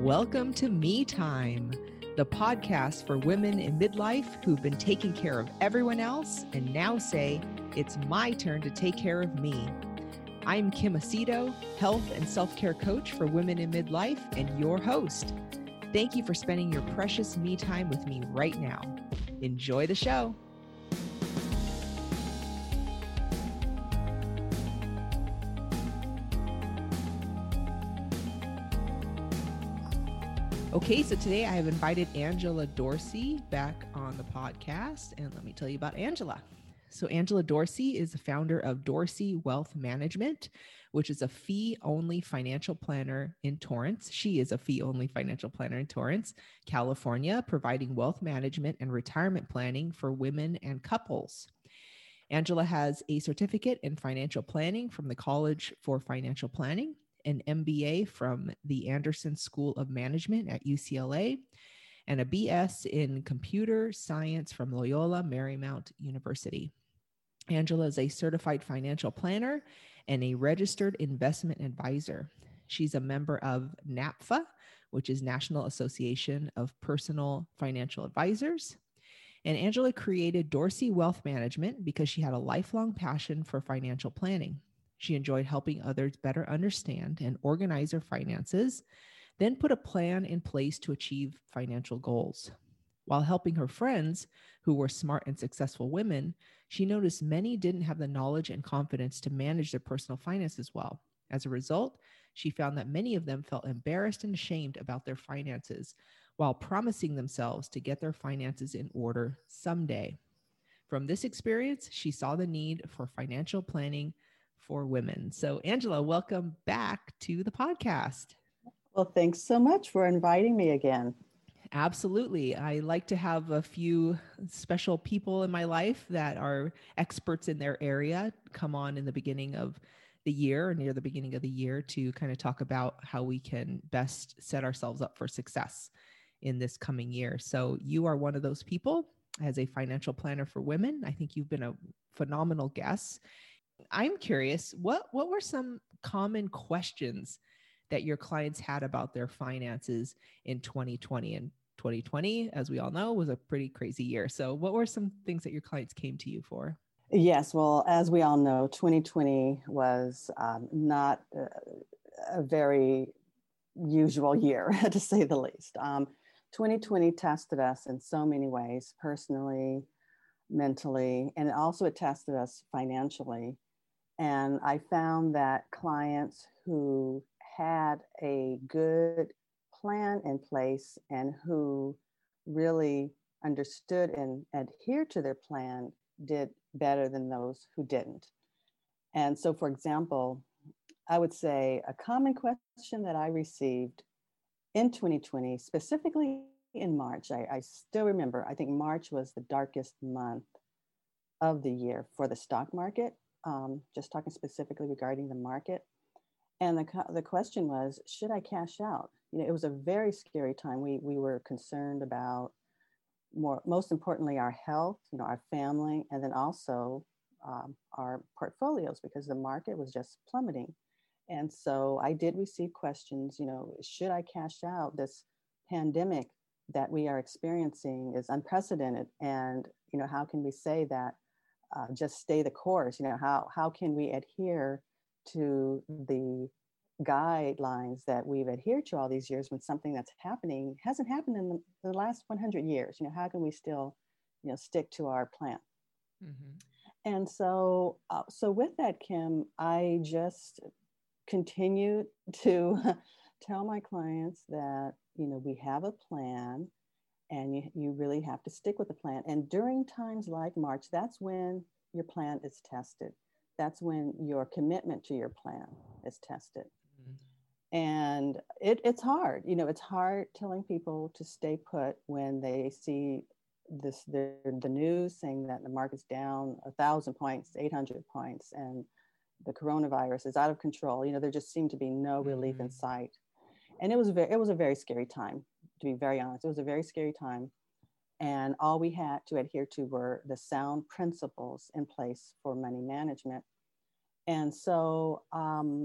Welcome to Me Time, the podcast for women in midlife who've been taking care of everyone else and now say, it's my turn to take care of me. I'm Kim Aceto, health and self-care coach for women in midlife and your host. Thank you for spending your precious me time with me right now. Enjoy the show. Okay, so today I have invited Angela Dorsey back on the podcast, and let me tell you about Angela. So Angela Dorsey is the founder of Dorsey Wealth Management, which is a fee-only financial planner in Torrance. She is a fee-only financial planner in Torrance, California, providing wealth management and retirement planning for women and couples. Angela has a certificate in financial planning from the College for Financial Planning, an MBA from the Anderson School of Management at UCLA, and a BS in computer science from Loyola Marymount University. Angela is a certified financial planner and a registered investment advisor. She's a member of NAPFA, which is National Association of Personal Financial Advisors. And Angela created Dorsey Wealth Management because she had a lifelong passion for financial planning. She enjoyed helping others better understand and organize their finances, then put a plan in place to achieve financial goals. While helping her friends, who were smart and successful women, she noticed many didn't have the knowledge and confidence to manage their personal finances well. As a result, she found that many of them felt embarrassed and ashamed about their finances, while promising themselves to get their finances in order someday. From this experience, she saw the need for financial planning for women. So Angela, welcome back to the podcast. Well, thanks so much for inviting me again. Absolutely. I like to have a few special people in my life that are experts in their area come on in the beginning of the year or near the beginning of the year to kind of talk about how we can best set ourselves up for success in this coming year. So you are one of those people as a financial planner for women. I think you've been a phenomenal guest. I'm curious, what were some common questions that your clients had about their finances in 2020? And 2020, as we all know, was a pretty crazy year. So what were some things that your clients came to you for? Yes, well, as we all know, 2020 was not a very usual year, to say the least. 2020 tested us in so many ways, personally, mentally, and also it tested us financially. And I found that clients who had a good plan in place and who really understood and adhered to their plan did better than those who didn't. And so, for example, I would say a common question that I received in 2020, specifically in March, I still remember, I think March was the darkest month of the year for the stock market. Just talking specifically regarding the market. And the question was, should I cash out? You know, it was a very scary time. We were concerned about most importantly, our health, you know, our family, and then also our portfolios because the market was just plummeting. And so I did receive questions, you know, should I cash out? This pandemic that we are experiencing is unprecedented. And, you know, how can we say that just stay the course? You know, how can we adhere to the guidelines that we've adhered to all these years when something that's happening hasn't happened in the last 100 years? You know, how can we still, you know, stick to our plan? Mm-hmm. And so with that, Kim, I just continue to tell my clients that, you know, we have a plan and you really have to stick with the plan. And during times like March, that's when your plan is tested. That's when your commitment to your plan is tested. Mm-hmm. And it's hard. You know, it's hard telling people to stay put when they see the news saying that the market's down 1,000 points, 800 points, and the coronavirus is out of control. You know, there just seemed to be no relief in sight. And it was a very scary time, to be very honest. It was a very scary time. And all we had to adhere to were the sound principles in place for money management. And so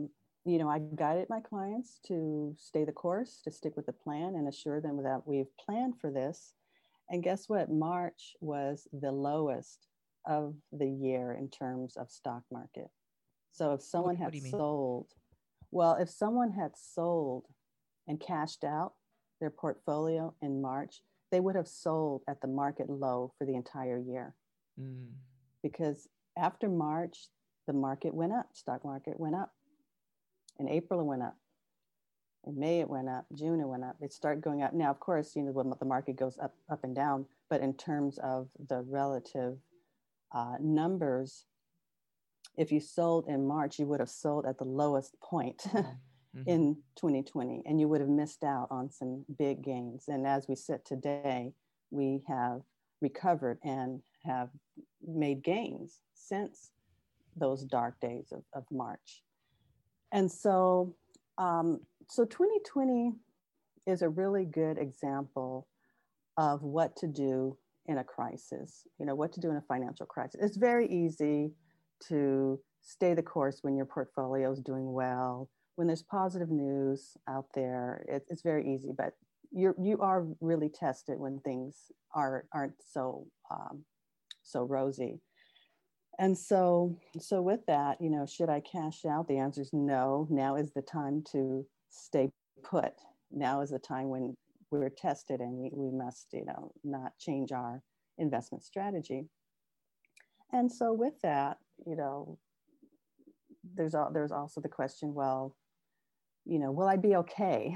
I guided my clients to stay the course, to stick with the plan, and assure them that we've planned for this. And guess what? March was the lowest of the year in terms of stock market. So if someone What had do you mean? sold, well, if someone had sold and cashed out their portfolio in March, they would have sold at the market low for the entire year. Mm. Because after March, the market went up, stock market went up. In April, it went up. In May, it went up. June, it went up. It started going up. Now, of course, when the market goes up and down, but in terms of the relative numbers, if you sold in March, you would have sold at the lowest point in 2020, and you would have missed out on some big gains. And as we sit today, we have recovered and have made gains since those dark days of March. And so, so 2020 is a really good example of what to do in a crisis, what to do in a financial crisis. It's very easy to stay the course when your portfolio is doing well, when there's positive news out there. It's very easy, but you are really tested when things aren't so rosy. And so with that, should I cash out? The answer is no. Now is the time to stay put. Now is the time when we're tested and we must, not change our investment strategy. And so with that, there's also the question, well, will I be okay?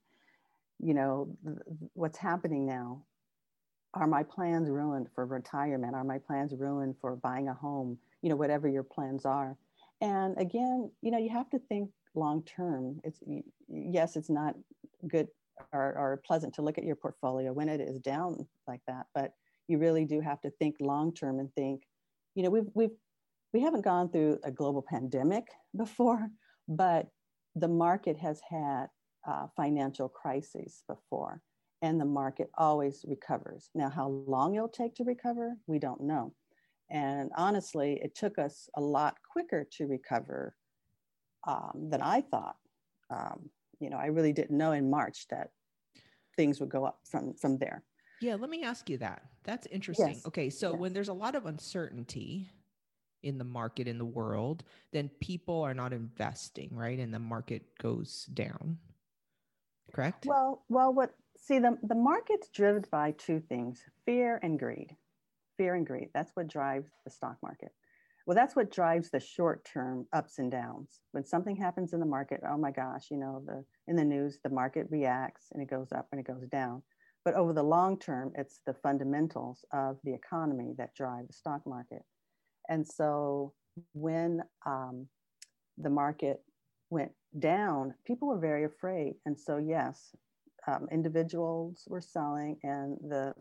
What's happening now? Are my plans ruined for retirement? Are my plans ruined for buying a home? Whatever your plans are. And again, you have to think long term. It's not good or pleasant to look at your portfolio when it is down like that, but you really do have to think long term and think, we haven't gone through a global pandemic before, but the market has had financial crises before, and the market always recovers. Now, how long it'll take to recover, we don't know. And honestly, it took us a lot quicker to recover than I thought. I really didn't know in March that things would go up from there. Yeah, let me ask you that. That's interesting. Yes. Okay, so Yes. when there's a lot of uncertainty in the market, in the world, then people are not investing, right? And the market goes down. Correct? Well, the market's driven by two things: fear and greed. Fear and greed. That's what drives the stock market. Well, that's what drives the short-term ups and downs. When something happens in the market, oh my gosh, in the news, the market reacts and it goes up and it goes down. But over the long term, it's the fundamentals of the economy that drive the stock market. And so when the market went down, people were very afraid. And so, yes, individuals were selling, and the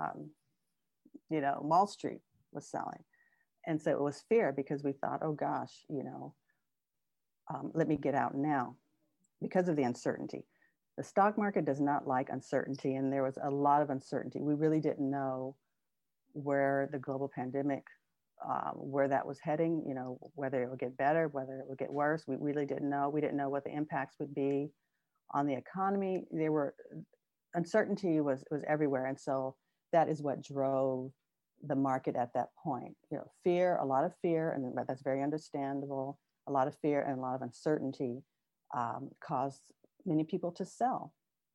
Wall Street was selling. And so it was fear, because we thought, oh gosh, let me get out now, because of the uncertainty. The stock market does not like uncertainty, and there was a lot of uncertainty. We really didn't know where the global pandemic, where that was heading, whether it would get better, whether it would get worse. We really didn't know. We didn't know what the impacts would be on the economy. Uncertainty was everywhere. And so that is what drove the market at that point. Fear, a lot of fear, and that's very understandable. A lot of fear and a lot of uncertainty caused many people to sell,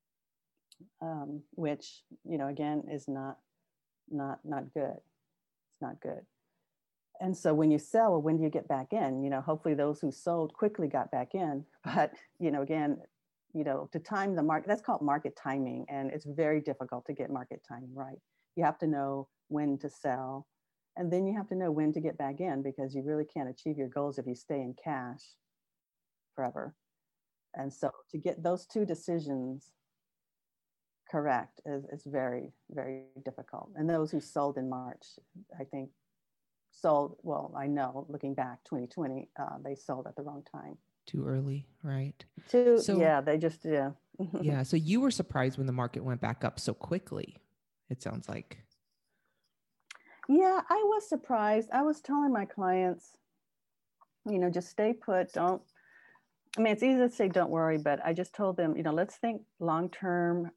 which, again, is not good. It's not good. And so when you sell, well, when do you get back in? Hopefully those who sold quickly got back in. But, again, to time the market, that's called market timing. And it's very difficult to get market timing right. You have to know when to sell, and then you have to know when to get back in, because you really can't achieve your goals if you stay in cash forever. And so to get those two decisions correct is very, very difficult. And those who sold in March, I think, I know, looking back, 2020, they sold at the wrong time. Too early, right? They just. Yeah, so you were surprised when the market went back up so quickly, it sounds like. Yeah, I was surprised. I was telling my clients, just stay put. I mean, it's easy to say, don't worry, but I just told them, let's think long-term.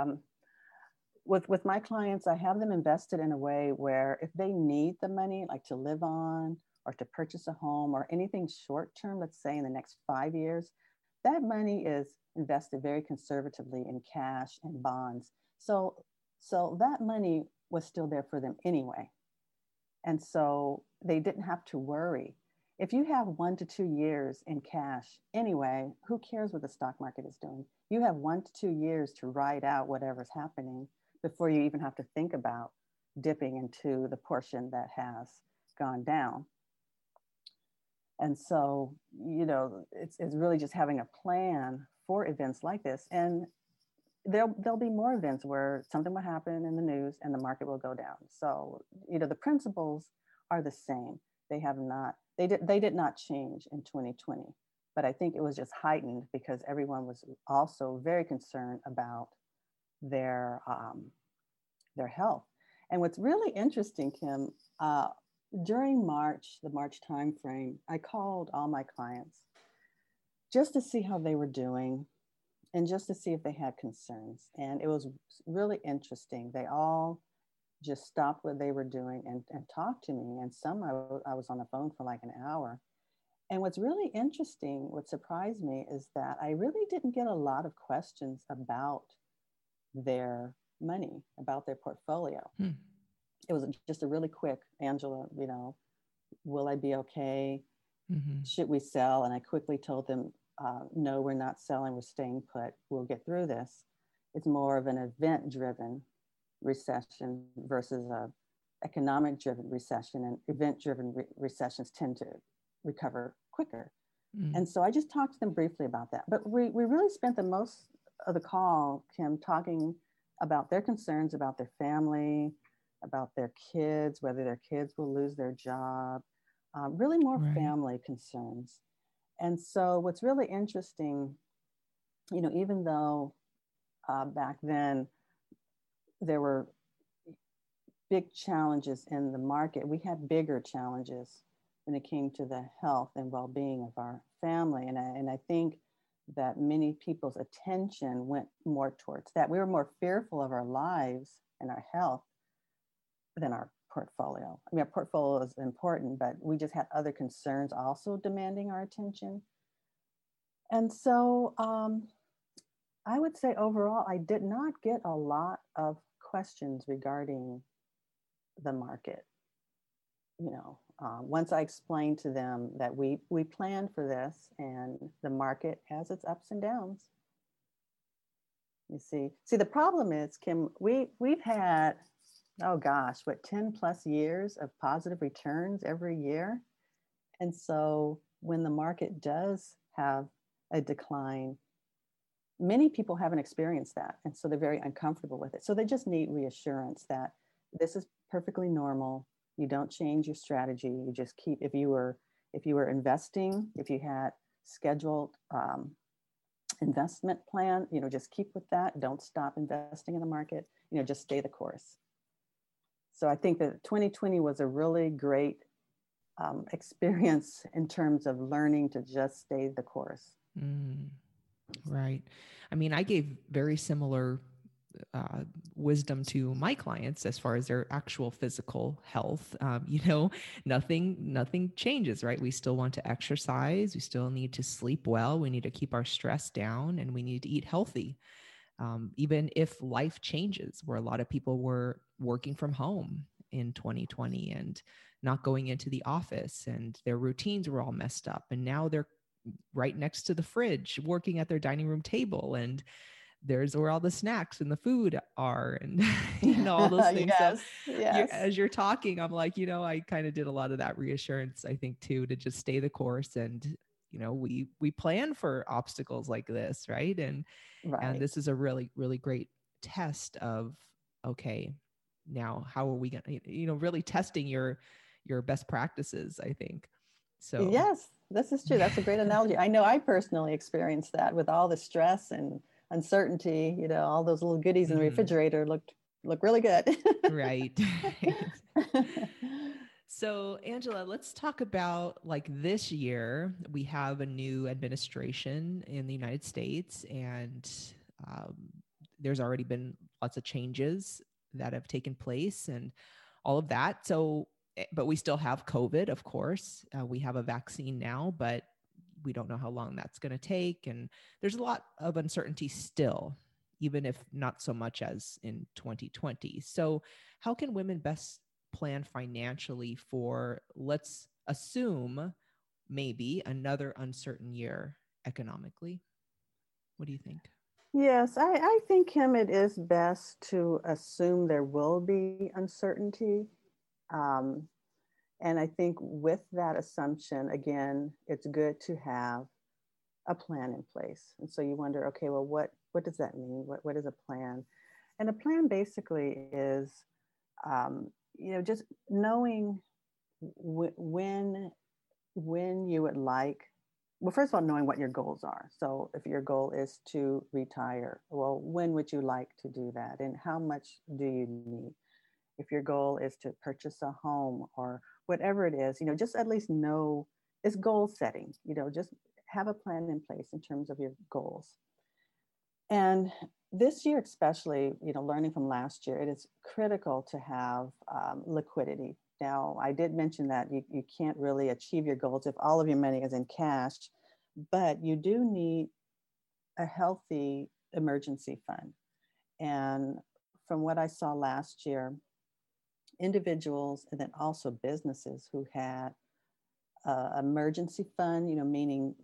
With my clients, I have them invested in a way where if they need the money, like to live on or to purchase a home or anything short-term, let's say in the next 5 years, that money is invested very conservatively in cash and bonds. So that money was still there for them anyway. And so they didn't have to worry. If you have 1 to 2 years in cash anyway, who cares what the stock market is doing? You have 1 to 2 years to ride out whatever's happening before you even have to think about dipping into the portion that has gone down. And so, it's really just having a plan for events like this. And there'll be more events where something will happen in the news and the market will go down. So, the principles are the same. They did not change in 2020, but I think it was just heightened because everyone was also very concerned about their health. And what's really interesting, Kim, during March, the March timeframe, I called all my clients just to see how they were doing and just to see if they had concerns. And it was really interesting. They all just stopped what they were doing and talked to me. And some I was on the phone for like an hour. And what's really interesting, what surprised me is that I really didn't get a lot of questions about their money, about their portfolio. It was just a really quick, Angela, will I be okay? Mm-hmm. Should we sell? And I quickly told them, no, we're not selling, we're staying put. We'll get through this. It's more of an event-driven recession versus a economic-driven recession, and event-driven recessions tend to recover quicker. Mm. And so I just talked to them briefly about that. But we really spent the most of the call, Kim, talking about their concerns about their family, about their kids, whether their kids will lose their job, really more family concerns. And so what's really interesting, even though back then there were big challenges in the market, we had bigger challenges when it came to the health and well-being of our family. And I think that many people's attention went more towards that. We were more fearful of our lives and our health than our portfolio. I mean, our portfolio is important, but we just had other concerns also demanding our attention. And so I would say overall, I did not get a lot of questions regarding the market. Once I explained to them that we planned for this and the market has its ups and downs. You see, the problem is, Kim, we've had, 10 plus years of positive returns every year. And so when the market does have a decline, many people haven't experienced that. And so they're very uncomfortable with it. So they just need reassurance that this is perfectly normal. You don't change your strategy. You just keep, if you were investing, if you had scheduled investment plan, just keep with that. Don't stop investing in the market, just stay the course. So I think that 2020 was a really great experience in terms of learning to just stay the course. Right. I mean, I gave very similar wisdom to my clients as far as their actual physical health. Nothing changes, right? We still want to exercise. We still need to sleep well. We need to keep our stress down, and we need to eat healthy. Even if life changes, where a lot of people were working from home in 2020 and not going into the office, and their routines were all messed up. And now they're right next to the fridge, working at their dining room table, and there's where all the snacks and the food are, and all those things. Yes, so yes. As you're talking, I'm like, I kind of did a lot of that reassurance, I think, too, to just stay the course. And, we plan for obstacles like this, right? And this is a really, really great test of, okay, now how are we going to, really testing your best practices, I think. So yes, this is true. That's a great analogy. I know I personally experienced that with all the stress and uncertainty. All those little goodies in the refrigerator look really good. Right. So, Angela, let's talk about like this year. We have a new administration in the United States, and um, there's already been lots of changes that have taken place and all of that. So, but we still have COVID, of course. We have a vaccine now, but we don't know how long that's going to take. And there's a lot of uncertainty still, even if not so much as in 2020. So, how can women best plan financially for, let's assume, maybe another uncertain year economically? What do you think? Yes, I think, Kim, it is best to assume there will be uncertainty. Um, and I think with that assumption, again, it's good to have a plan in place. And so you wonder, okay, well, what does that mean? What is a plan? And a plan basically is, just knowing when you would like, well, first of all, knowing what your goals are. So if your goal is to retire, well, when would you like to do that? And how much do you need? If your goal is to purchase a home or whatever it is, just at least know it's goal setting, just have a plan in place in terms of your goals. And this year, especially, learning from last year, it is critical to have liquidity. Now, I did mention that you can't really achieve your goals if all of your money is in cash, but you do need a healthy emergency fund. And from what I saw last year, individuals and then also businesses who had emergency fund, meaning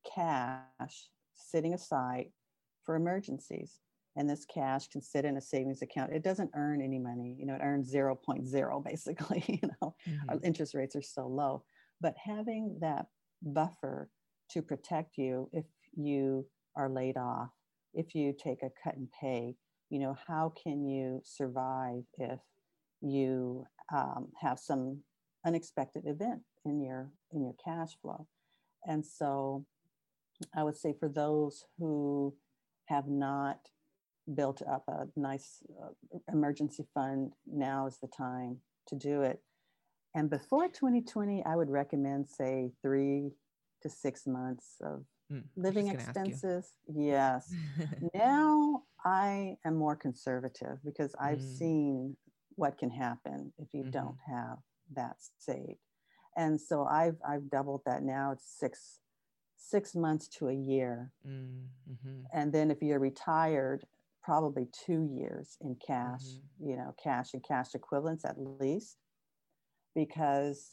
cash sitting aside for emergencies. And this cash can sit in a savings account. It doesn't earn any money. It earns 0.0 basically. Our interest rates are so low. But having that buffer to protect you if you are laid off, if you take a cut in pay, how can you survive if you have some unexpected event in your cash flow? And so I would say for those who have not built up a nice emergency fund, now is the time to do it. And before 2020, I would recommend, say, 3 to 6 months of living expenses. Yes. Now I am more conservative because I've seen what can happen if you don't have that saved. And so I've doubled that. Now it's six months to a year. And then if you're retired, probably 2 years in cash, cash and cash equivalents at least. Because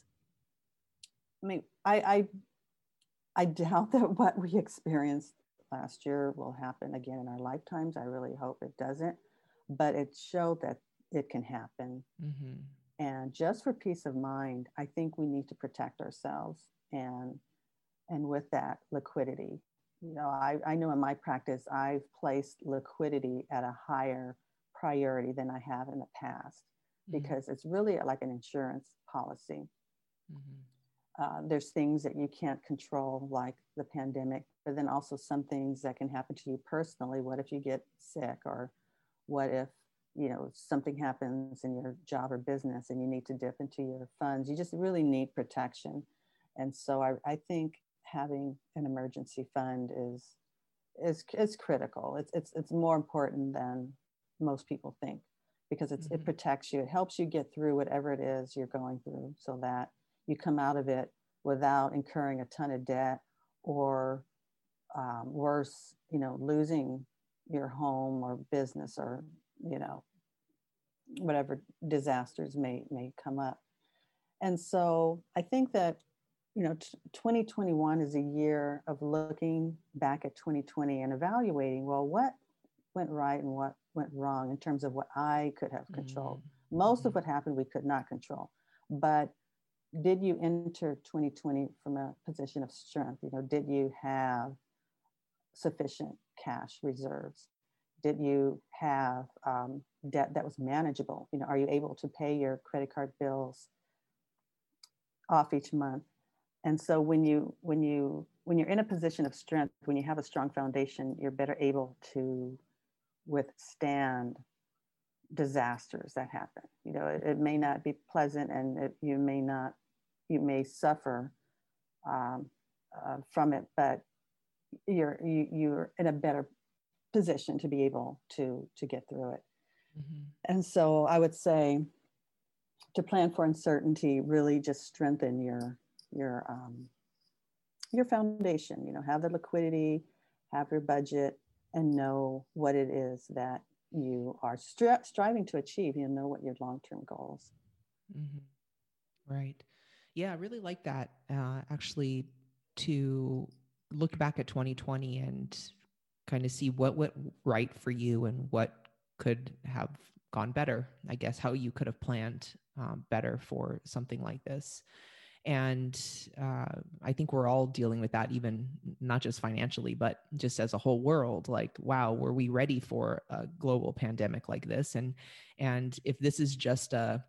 I doubt that what we experienced last year will happen again in our lifetimes. I really hope it doesn't, but it showed that it can happen. And just for peace of mind, I think we need to protect ourselves and with that liquidity. I know in my practice, I've placed liquidity at a higher priority than I have in the past because it's really like an insurance policy. There's things that you can't control, like the pandemic, but then also some things that can happen to you personally. What if you get sick, or what if, something happens in your job or business and you need to dip into your funds? You just really need protection. And so I think having an emergency fund is critical. It's more important than most people think, because it protects you. It helps you get through whatever it is you're going through, so that you come out of it without incurring a ton of debt, or worse, losing your home or business, or whatever disasters may come up. And so I think that 2021 is a year of looking back at 2020 and evaluating, well, what went right and what went wrong in terms of what I could have controlled. Most of what happened we could not control, but did you enter 2020 from a position of strength? Did you have sufficient cash reserves? Did you have debt that was manageable? Are you able to pay your credit card bills off each month? And so when you're in a position of strength, when you have a strong foundation, you're better able to withstand disasters that happen. It may not be pleasant, and you may suffer from it, but you're in a better position to be able to get through it. Mm-hmm. And so I would say to plan for uncertainty, really just strengthen your foundation. Have the liquidity, have your budget, and know what it is that you are striving to achieve. Know what your long-term goals. Mm-hmm. Right. Yeah, I really like that. Actually, to look back at 2020 and kind of see what went right for you and what could have gone better. I guess how you could have planned better for something like this. And I think we're all dealing with that, even not just financially, but just as a whole world. Like, wow, were we ready for a global pandemic like this? And if this is just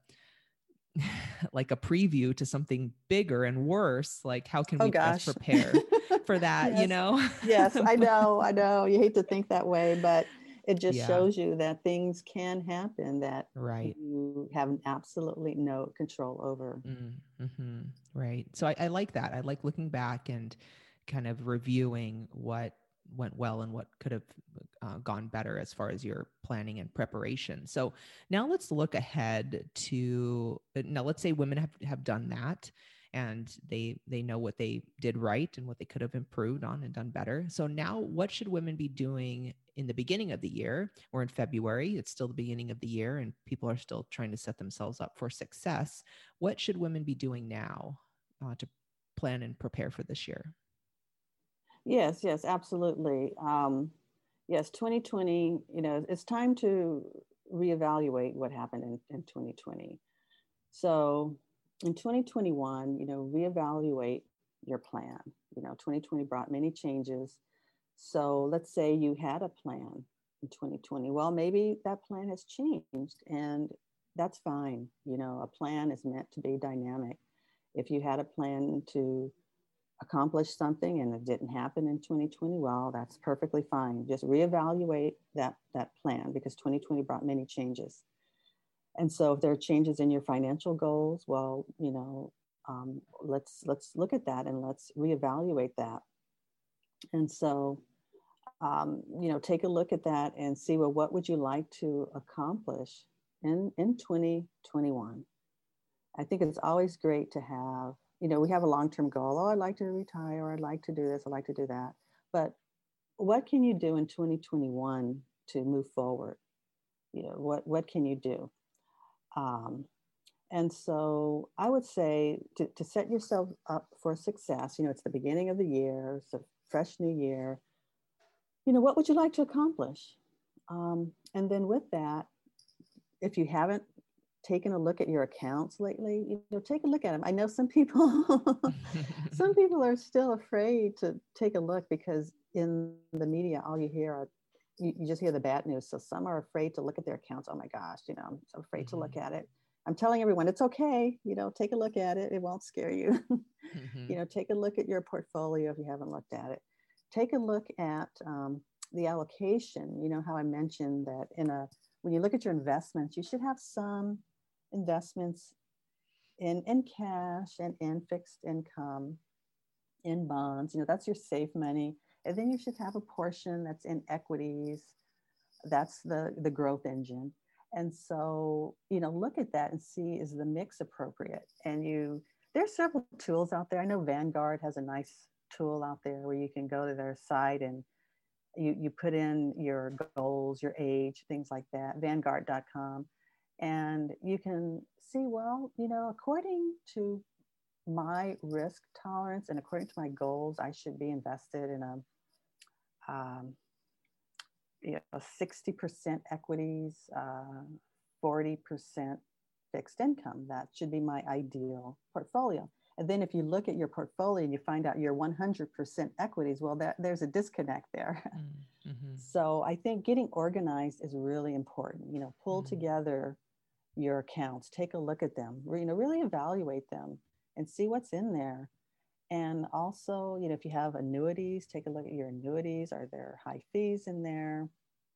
like a preview to something bigger and worse, like how can we best prepare for that? Yes. Yes, I know. You hate to think that way, but it just shows you that things can happen that you have absolutely no control over. Mm-hmm. Right. So I like that. I like looking back and kind of reviewing what went well and what could have gone better as far as your planning and preparation. So now let's look ahead to, now let's say women have done that and they know what they did right and what they could have improved on and done better. So now what should women be doing in the beginning of the year? Or in February, it's still the beginning of the year and people are still trying to set themselves up for success. What should women be doing now to plan and prepare for this year? Yes, absolutely. Yes, 2020, it's time to reevaluate what happened in 2020. So in 2021, reevaluate your plan. 2020 brought many changes. So let's say you had a plan in 2020. Well, maybe that plan has changed, and that's fine. A plan is meant to be dynamic. If you had a plan to accomplish something and it didn't happen in 2020, well, that's perfectly fine. Just reevaluate that plan, because 2020 brought many changes. And so if there are changes in your financial goals, well, let's look at that and let's reevaluate that. And so, take a look at that and see, well, what would you like to accomplish in 2021? I think it's always great to have, we have a long-term goal. Oh, I'd like to retire. I'd like to do this. I'd like to do that. But what can you do in 2021 to move forward? What can you do? And so I would say to set yourself up for success, it's the beginning of the year, it's a fresh new year. What would you like to accomplish? And then with that, if you haven't taken a look at your accounts lately, take a look at them. I know some people are still afraid to take a look, because in the media, all you hear are, you just hear the bad news. So some are afraid to look at their accounts. Oh my gosh, I'm so afraid to look at it. I'm telling everyone, it's okay. Take a look at it. It won't scare you. Take a look at your portfolio if you haven't looked at it. Take a look at the allocation. How I mentioned that when you look at your investments, you should have some investments in cash and in fixed income, in bonds. That's your safe money. And then you should have a portion that's in equities. That's the growth engine. And so, look at that and see, is the mix appropriate? And there's several tools out there. I know Vanguard has a nice tool out there where you can go to their site and you put in your goals, your age, things like that, vanguard.com. And you can see, well, according to my risk tolerance and according to my goals, I should be invested in a 60% equities, 40% fixed income. That should be my ideal portfolio. And then if you look at your portfolio and you find out you're 100% equities, well, there's a disconnect there. Mm-hmm. So I think getting organized is really important. Pull together your accounts, take a look at them, really evaluate them and see what's in there. And also, if you have annuities, take a look at your annuities. Are there high fees in there?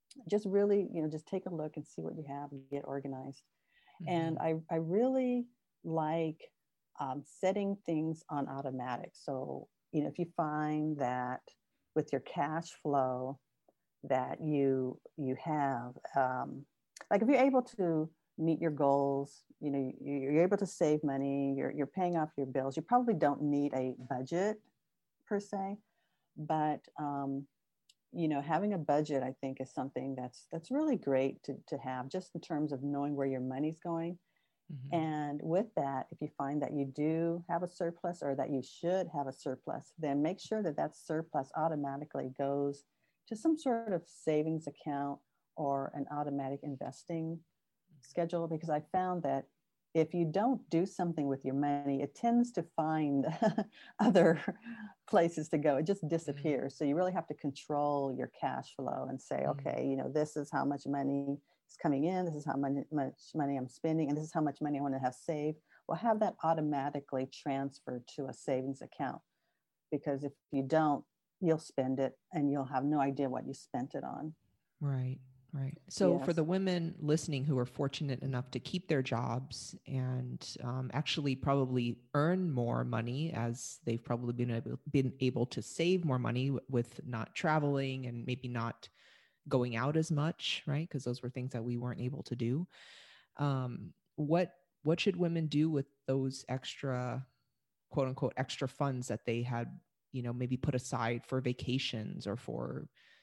just really, just take a look and see what you have and get organized. Mm-hmm. And I really like setting things on automatic. So, if you find that with your cash flow that you have, like if you're able to meet your goals, you're able to save money, you're paying off your bills, you probably don't need a budget per se, but having a budget, I think, is something that's really great to have, just in terms of knowing where your money's going. Mm-hmm. And with that, if you find that you do have a surplus or that you should have a surplus, then make sure that that surplus automatically goes to some sort of savings account or an automatic investing schedule. Because I found that if you don't do something with your money, it tends to find other places to go. It just disappears. So you really have to control your cash flow and say, okay, this is how much money is coming in, this is how much money I'm spending, and this is how much money I want to have saved. Well, have that automatically transferred to a savings account, because if you don't, you'll spend it and you'll have no idea what you spent it on. Right. Right. So Yes. for the women listening who are fortunate enough to keep their jobs and actually probably earn more money, as they've probably been able to save more money with not traveling and maybe not going out as much, right? Because those were things that we weren't able to do. What should women do with those extra, quote unquote, extra funds that they had, maybe put aside for vacations or for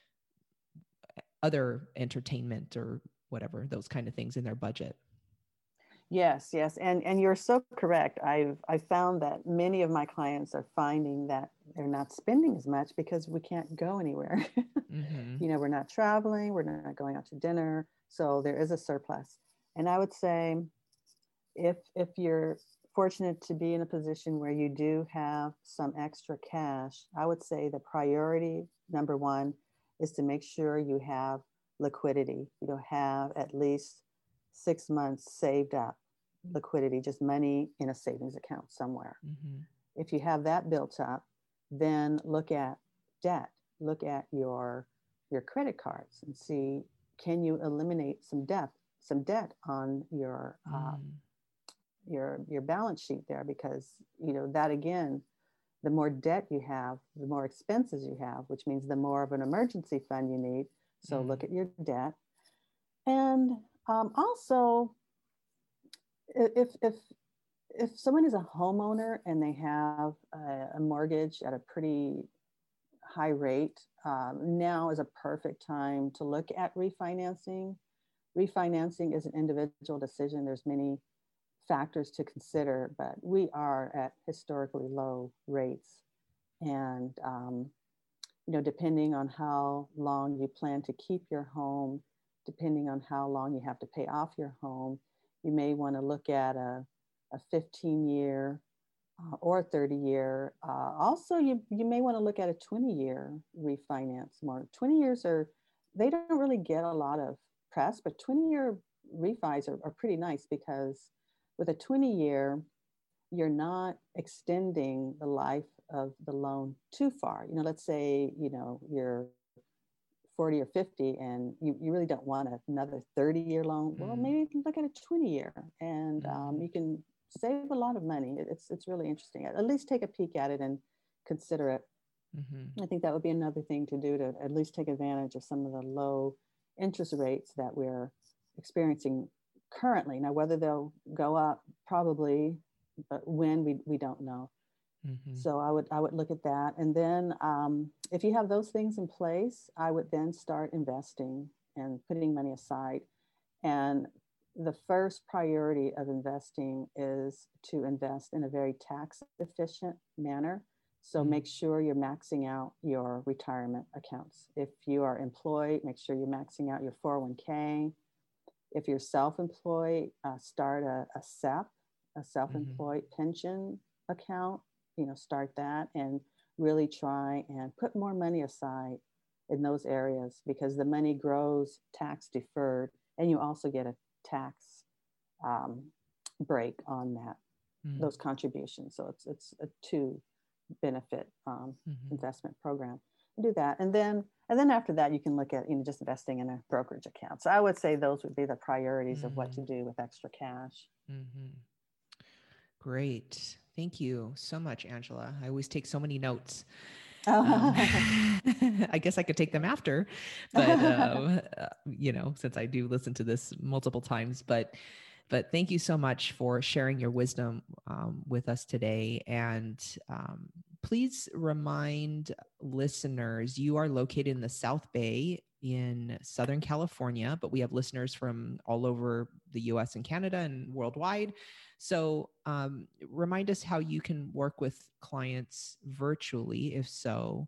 other entertainment or whatever, those kind of things in their budget? Yes, yes. And you're so correct. I've found that many of my clients are finding that they're not spending as much because we can't go anywhere. Mm-hmm. We're not traveling, we're not going out to dinner. So there is a surplus. And I would say if you're fortunate to be in a position where you do have some extra cash, I would say the priority number one is to make sure you have liquidity. You have at least 6 months saved up liquidity, just money in a savings account somewhere. Mm-hmm. If you have that built up, then look at debt. Look at your credit cards and see, can you eliminate some debt on your balance sheet there, because that again, the more debt you have, the more expenses you have, which means the more of an emergency fund you need. So look at your debt. And also, if someone is a homeowner and they have a mortgage at a pretty high rate, now is a perfect time to look at refinancing. Refinancing is an individual decision. There's many factors to consider, but we are at historically low rates. And, depending on how long you plan to keep your home, depending on how long you have to pay off your home, you may want to look at a 15-year or a 30-year. Also, you may want to look at a 20-year refinance. More 20 years they don't really get a lot of press, but 20-year refis are pretty nice, because with a 20-year, you're not extending the life of the loan too far. Let's say, you're 40 or 50 and you really don't want another 30-year loan. Well, maybe you can look at a 20-year and you can save a lot of money. It's really interesting. At least take a peek at it and consider it. Mm-hmm. I think that would be another thing to do, to at least take advantage of some of the low interest rates that we're experiencing currently. Now, whether they'll go up, probably, but when, we don't know. Mm-hmm. So I would look at that. And then if you have those things in place, I would then start investing and putting money aside. And the first priority of investing is to invest in a very tax efficient manner. So make sure you're maxing out your retirement accounts. If you are employed, make sure you're maxing out your 401k. If you're self-employed, start a SEP, a self-employed pension account. Start that and really try and put more money aside in those areas, because the money grows tax deferred, and you also get a tax break on that, those contributions. So it's a two benefit investment program. do that. And then after that, you can look at, just investing in a brokerage account. So I would say those would be the priorities of what to do with extra cash. Mm-hmm. Great. Thank you so much, Angela. I always take so many notes. I guess I could take them after, but since I do listen to this multiple times, but thank you so much for sharing your wisdom with us today. And please remind listeners, you are located in the South Bay in Southern California, but we have listeners from all over the US and Canada and worldwide. So remind us how you can work with clients virtually, if so,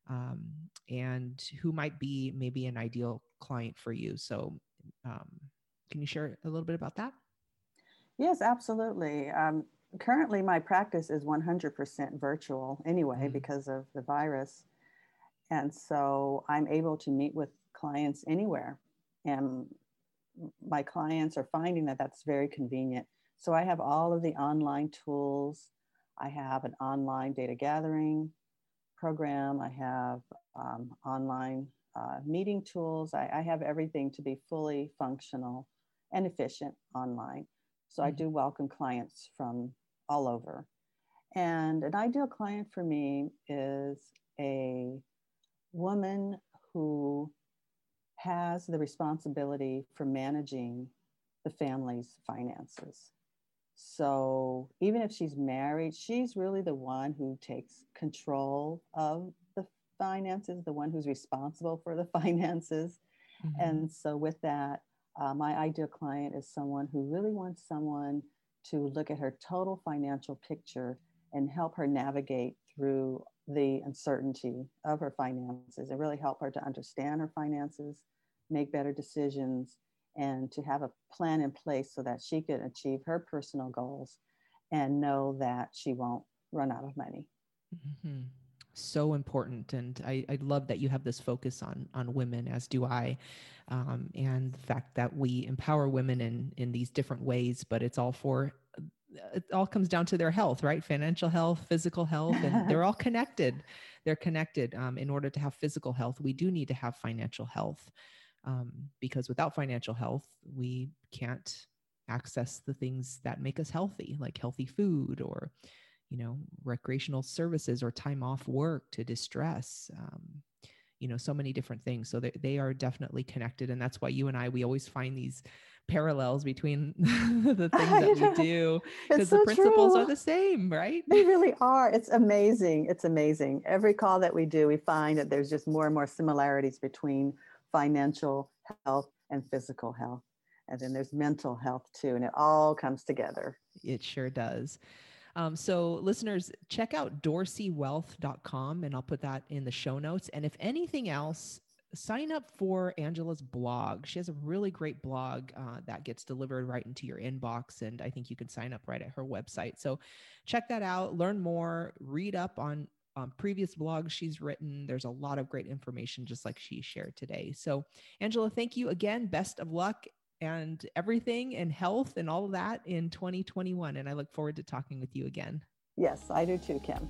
and who might be maybe an ideal client for you. So can you share a little bit about that? Yes, absolutely. Currently, my practice is 100% virtual anyway, because of the virus. And so I'm able to meet with clients anywhere. And my clients are finding that that's very convenient. So I have all of the online tools. I have an online data gathering program. I have online meeting tools. I have everything to be fully functional and efficient online. So I do welcome clients from all over. And an ideal client for me is a woman who has the responsibility for managing the family's finances. So even if she's married, she's really the one who takes control of the finances, the one who's responsible for the finances. And so with that, my ideal client is someone who really wants someone to look at her total financial picture and help her navigate through the uncertainty of her finances and really help her to understand her finances, make better decisions, and to have a plan in place so that she can achieve her personal goals and know that she won't run out of money. So important. And I love that you have this focus on women, as do I. And the fact that we empower women in these different ways, but it all comes down to their health, right? Financial health, physical health, and they're all connected. They're connected. In order to have physical health, we do need to have financial health. Because without financial health, we can't access the things that make us healthy, like healthy food or, recreational services or time off work to distress, so many different things. So they are definitely connected. And that's why you and I, we always find these parallels between the things that we do, because the principles are the same, right? They really are. It's amazing. It's amazing. Every call that we do, we find that there's just more and more similarities between financial health and physical health. And then there's mental health too. And it all comes together. It sure does. So listeners, check out dorseywealth.com, and I'll put that in the show notes. And if anything else, sign up for Angela's blog. She has a really great blog that gets delivered right into your inbox. And I think you can sign up right at her website. So check that out, learn more, read up on previous blogs she's written. There's a lot of great information just like she shared today. So Angela, thank you again. Best of luck and everything and health and all of that in 2021. And I look forward to talking with you again. Yes, I do too, Kim.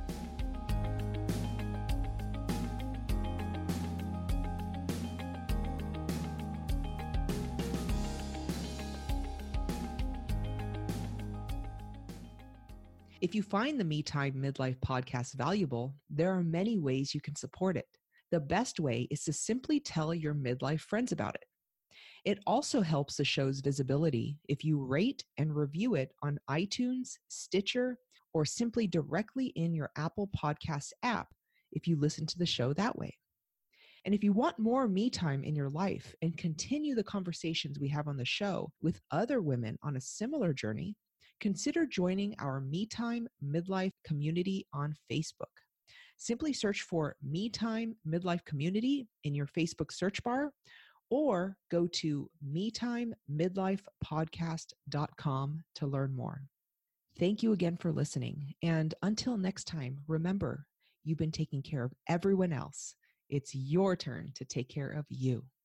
If you find the Me Time Midlife podcast valuable, there are many ways you can support it. The best way is to simply tell your midlife friends about it. It also helps the show's visibility if you rate and review it on iTunes, Stitcher, or simply directly in your Apple Podcasts app if you listen to the show that way. And if you want more me time in your life and continue the conversations we have on the show with other women on a similar journey, consider joining our Me Time Midlife community on Facebook. Simply search for Me Time Midlife Community in your Facebook search bar, or go to metimemidlifepodcast.com to learn more. Thank you again for listening. And until next time, remember, you've been taking care of everyone else. It's your turn to take care of you.